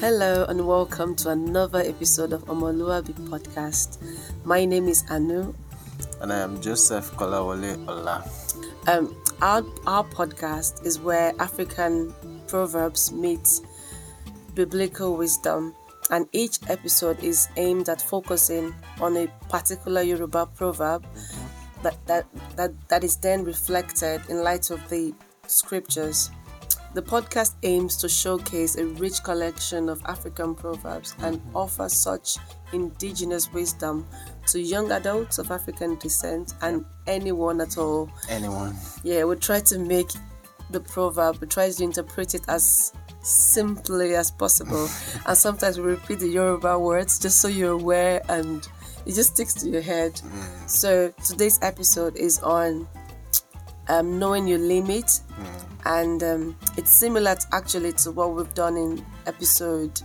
Hello and welcome to another episode of Omoluabi Podcast. My name is Anu. And I am Joseph Kolawole Ola. Our podcast is where African proverbs meet biblical wisdom, and each episode is aimed at focusing on a particular Yoruba proverb that is then reflected in light of the scriptures. The podcast aims to showcase a rich collection of African proverbs and offer such indigenous wisdom to young adults of African descent and anyone at all. Yeah, we try to make the proverb, we try to interpret it as simply as possible. And sometimes we repeat the Yoruba words just so you're aware and it just sticks to your head. So today's episode is on knowing your limit. And it's similar to what we've done in episode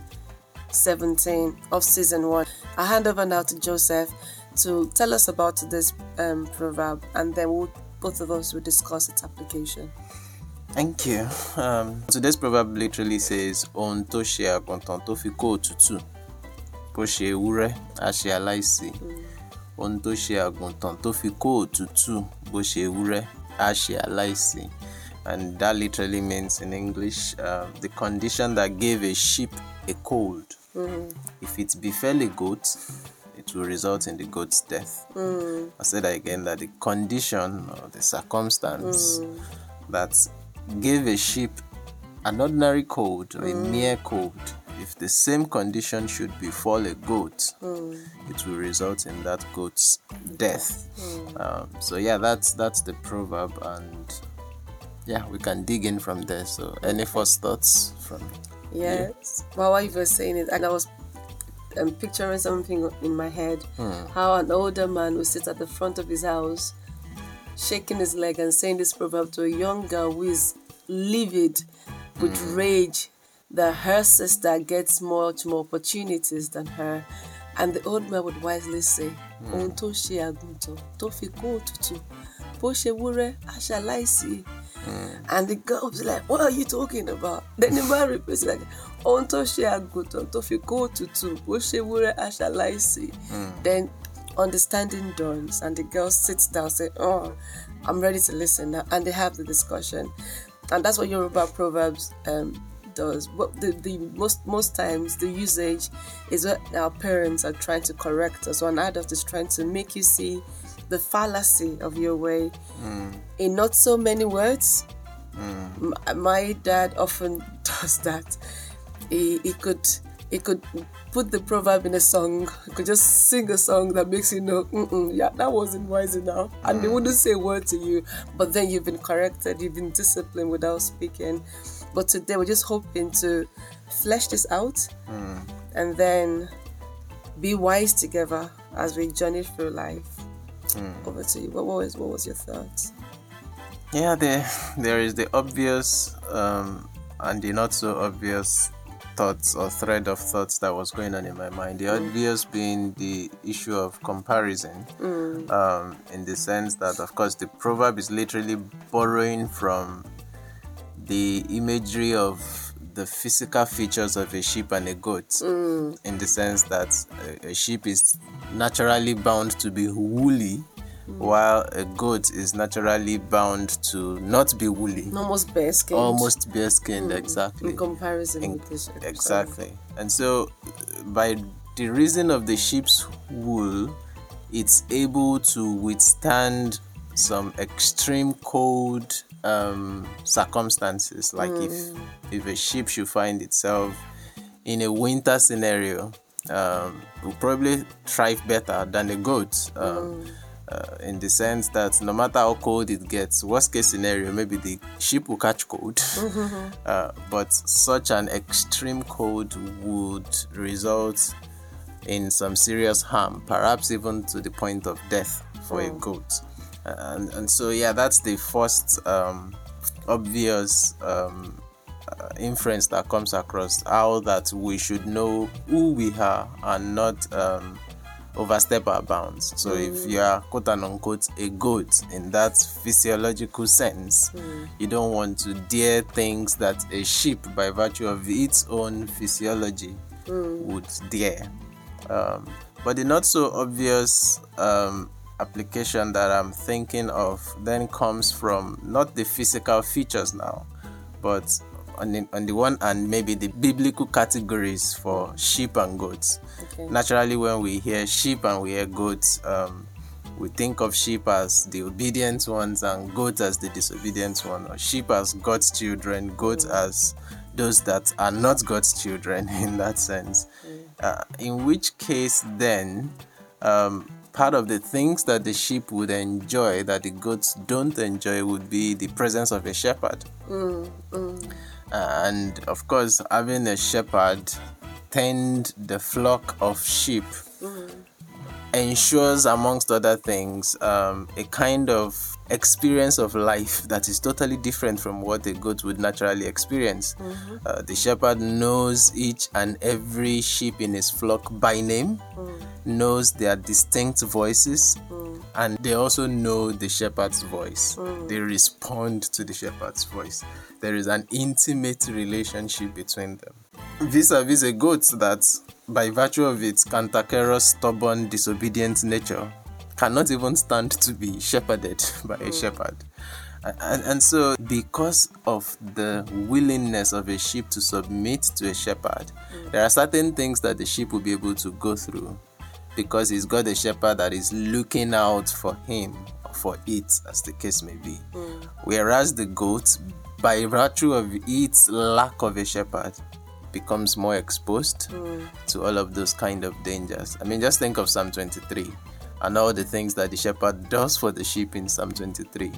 17 of season 1. I'll hand over now to Joseph to tell us about this proverb, and then both of us will discuss its application. Thank you. Today's proverb literally says, "Ohun tó ṣe àgùntàn tó fi kó òtútù, bó ṣe ewúrẹ́ á ṣe aláìsí. Ohun tó ṣe àgùntàn tó fi kó òtútù, bó ṣe ewúrẹ́ á ṣe aláìsí." And that literally means in English, the condition that gave a sheep a cold. If it befell a goat, it will result in the goat's death. I said that again, that the condition or the circumstance that gave a sheep an ordinary cold or a mere cold, if the same condition should befall a goat, it will result in that goat's death. So yeah, that's the proverb, and yeah, we can dig in from there. So any first thoughts from me? Yes. Well, while you were saying it, and I was picturing something in my head, how an older man would sit at the front of his house, shaking his leg and saying this proverb to a young girl who is livid with rage that her sister gets much more opportunities than her. And the old man would wisely say, "Ohun tó ṣe àgùntàn tó fi kó òtútù, bó ṣe ewúrẹ́ á ṣe aláìsí." And the girl was like, "What are you talking about?" Then the man repeats like, "Ohun tó ṣe àgùntàn tó fi kó òtútù, bó ṣe ewúrẹ́ á ṣe aláìsí." Then understanding dawns and the girl sits down and says, "Oh, I'm ready to listen now." And they have the discussion. And that's what Yoruba proverbs does. But the most times the usage is what our parents are trying to correct us, or an adult is trying to make you see the fallacy of your way in not so many words. My dad often does that. He could put the proverb in a song. He could just sing a song that makes you know, yeah, that wasn't wise enough. And they wouldn't say a word to you, but then you've been corrected, you've been disciplined without speaking. But today we're just hoping to flesh this out and then be wise together as we journey through life. Over to you. What was your thoughts? Yeah, there is the obvious and the not so obvious thoughts or thread of thoughts that was going on in my mind. The obvious being the issue of comparison, in the sense that, of course, the proverb is literally borrowing from the imagery of the physical features of a sheep and a goat, in the sense that a sheep is naturally bound to be woolly, while a goat is naturally bound to not be woolly. Almost bare-skinned. Exactly. In comparison with the sheep. Exactly. And so, by the reason of the sheep's wool, it's able to withstand some extreme cold circumstances. Like if a sheep should find itself in a winter scenario, will probably thrive better than a goat, in the sense that no matter how cold it gets, worst case scenario, maybe the sheep will catch cold, but such an extreme cold would result in some serious harm, perhaps even to the point of death for a goat. And so, yeah, that's the first obvious inference that comes across, how that we should know who we are and not overstep our bounds. So if you are quote unquote a goat in that physiological sense, you don't want to dare things that a sheep, by virtue of its own physiology, would dare. But the not so obvious application that I'm thinking of then comes from not the physical features now, but on the one hand, maybe the biblical categories for sheep and goats. Okay. Naturally, when we hear sheep and we hear goats, we think of sheep as the obedient ones and goats as the disobedient one, or sheep as God's children, goats as those that are not God's children in that sense. In which case, then, part of the things that the sheep would enjoy that the goats don't enjoy would be the presence of a shepherd. And of course, having a shepherd tend the flock of sheep ensures, amongst other things, a kind of experience of life that is totally different from what a goat would naturally experience. The shepherd knows each and every sheep in his flock by name, knows their distinct voices, and they also know the shepherd's voice. They respond to the shepherd's voice. There is an intimate relationship between them. Vis-a-vis a goat that, by virtue of its cantankerous, stubborn, disobedient nature, cannot even stand to be shepherded by a shepherd. And so, because of the willingness of a sheep to submit to a shepherd, there are certain things that the sheep will be able to go through because he's got a shepherd that is looking out for him, for it, as the case may be. Whereas the goat, by virtue of its lack of a shepherd, becomes more exposed to all of those kind of dangers. I mean, just think of Psalm 23 and all the things that the shepherd does for the sheep in Psalm 23.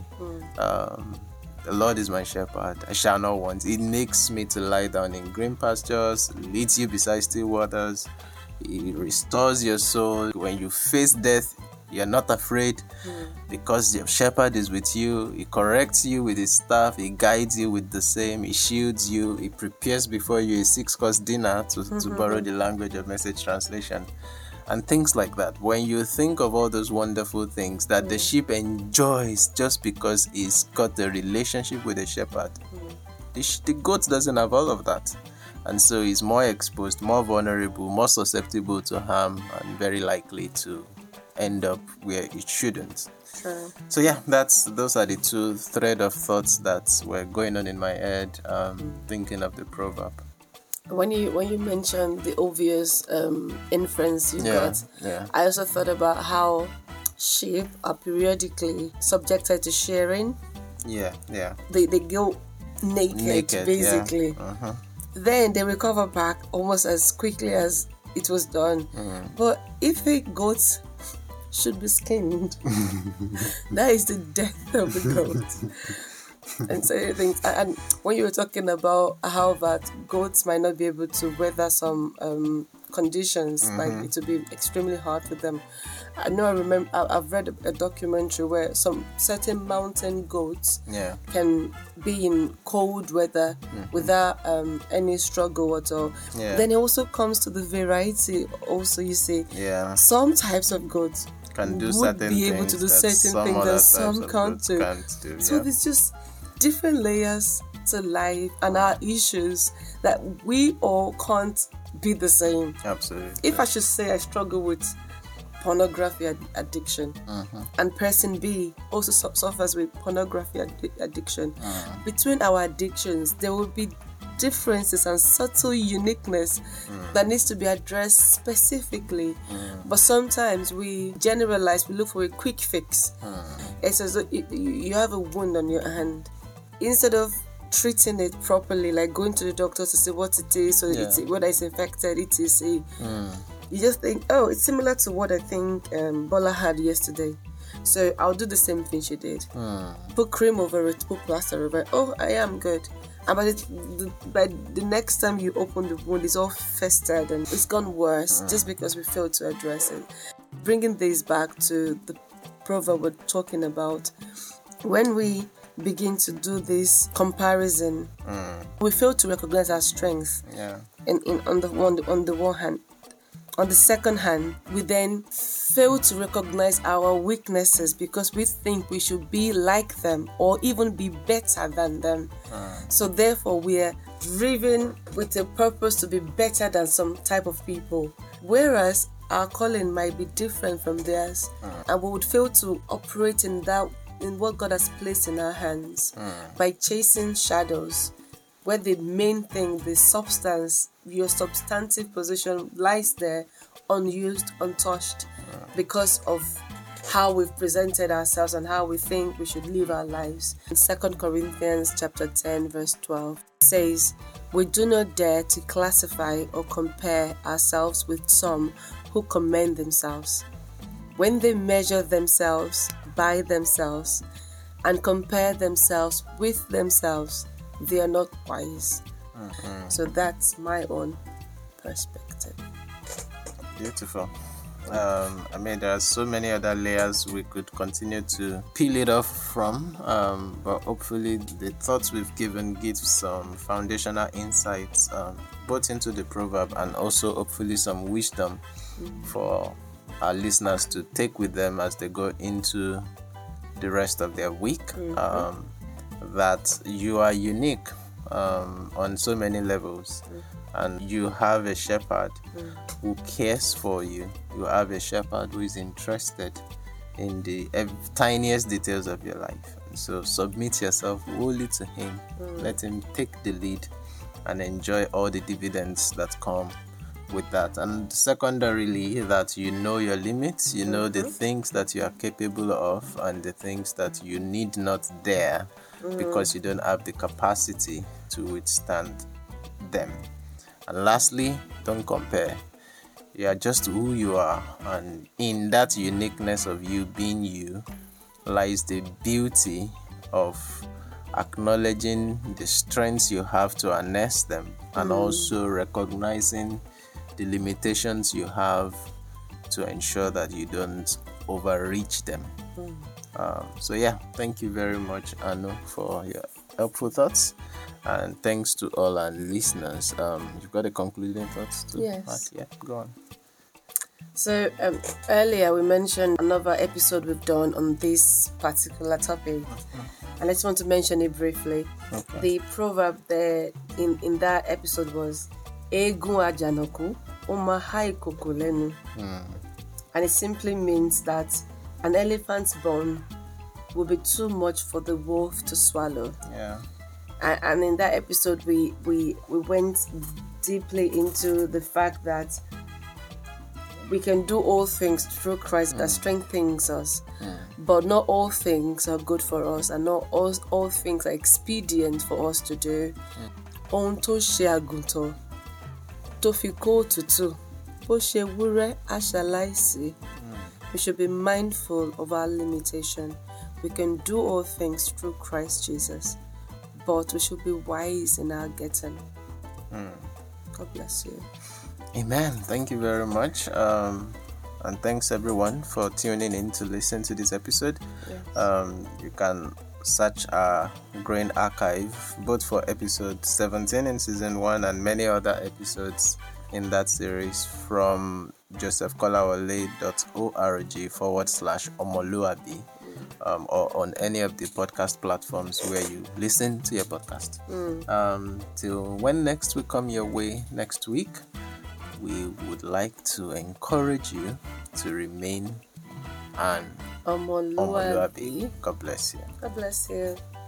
The Lord is my shepherd, I shall not want. He makes me to lie down in green pastures, leads you beside still waters. He restores your soul. When you face death, you're not afraid because your shepherd is with you. He corrects you with his staff. He guides you with the same. He shields you. He prepares before you a 6-course dinner, to borrow the language of Message translation. And things like that. When you think of all those wonderful things that the sheep enjoys just because he's got a relationship with the shepherd, the goat doesn't have all of that. And so he's more exposed, more vulnerable, more susceptible to harm, and very likely to end up where it shouldn't. Sure. So yeah, those are the two thread of thoughts that were going on in my head, thinking of the proverb. When you mentioned the obvious inference you got, I also thought about how sheep are periodically subjected to shearing. They go naked basically. Then they recover back almost as quickly as it was done. But if a goat should be skinned, that is the death of the goat. And so things. And when you were talking about how that goats might not be able to weather some conditions, like it would be extremely hard for them. I've read a documentary where some certain mountain goats can be in cold weather without any struggle at all. Then it also comes to the variety. Also, you see, some types of goats can do would certain be able things to do that certain things that some can't do. So Yeah. there's just different layers to life and our issues that we all can't be the same. Absolutely. If I should say I struggle with pornography addiction, and person B also suffers with pornography addiction, between our addictions there will be differences and subtle uniqueness that needs to be addressed specifically. But sometimes we generalize, we look for a quick fix. It's as though you have a wound on your hand. Instead of treating it properly, like going to the doctor to see what it is, or whether it's infected, etc. You just think, oh, it's similar to what I think Bola had yesterday. So I'll do the same thing she did. Put cream over it, put plaster over it. Oh, I am good. And by the next time you open the wound, it's all festered and it's gone worse just because we failed to address it. Bringing this back to the proverb we're talking about, when we begin to do this comparison, we fail to recognize our strengths. On the one hand, On the second hand, we then fail to recognize our weaknesses because we think we should be like them or even be better than them. So therefore, we are driven with a purpose to be better than some type of people. Whereas our calling might be different from theirs, and we would fail to operate in what God has placed in our hands by chasing shadows, where the main thing, the substance, your substantive position lies there unused, untouched, because of how we've presented ourselves and how we think we should live our lives. In 2 Corinthians chapter 10 verse 12 says, "We do not dare to classify or compare ourselves with some who commend themselves. When they measure themselves by themselves and compare themselves with themselves, they are not wise." So that's my own perspective. Beautiful. There are so many other layers we could continue to peel it off from, but hopefully the thoughts we've given give some foundational insights, both into the proverb and also hopefully some wisdom for our listeners to take with them as they go into the rest of their week. That you are unique on so many levels, and you have a shepherd who cares for you. You have a shepherd who is interested in the tiniest details of your life. So submit yourself wholly to him. Let him take the lead and enjoy all the dividends that come with that. And secondarily, that you know your limits, you know the things that you are capable of and the things that you need not dare because you don't have the capacity to withstand them. And lastly, don't compare. You are just who you are, and in that uniqueness of you being you lies the beauty of acknowledging the strengths you have to harness them, and also recognizing the limitations you have to ensure that you don't overreach them. Thank you very much, Anu, for your helpful thoughts, and thanks to all our listeners. You've got a concluding thoughts too? Yes. Yeah, go on. So earlier we mentioned another episode we've done on this particular topic, and I just want to mention it briefly. Okay. The proverb there in that episode was "Egun ajanaku, o ma ha ikoko lenu," and it simply means that an elephant's bone will be too much for the wolf to swallow. Yeah. And in that episode, we went deeply into the fact that we can do all things through Christ that strengthens us, but not all things are good for us, and not all things are expedient for us to do. Ohun tó ṣe àgùntàn tó fi kó òtútù, bó ṣe wúrẹ́ á ṣaláìsí. We should be mindful of our limitation. We can do all things through Christ Jesus, but we should be wise in our getting. God bless you. Amen. Thank you very much. And thanks everyone for tuning in to listen to this episode. Yes. You can search our Growing Archive, both for episode 17 in season 1 and many other episodes in that series, from josephkolawole.org/omoluabi, or on any of the podcast platforms where you listen to your podcast. Till when next we come your way next week, we would like to encourage you to remain an Omoluabi. God bless you. God bless you.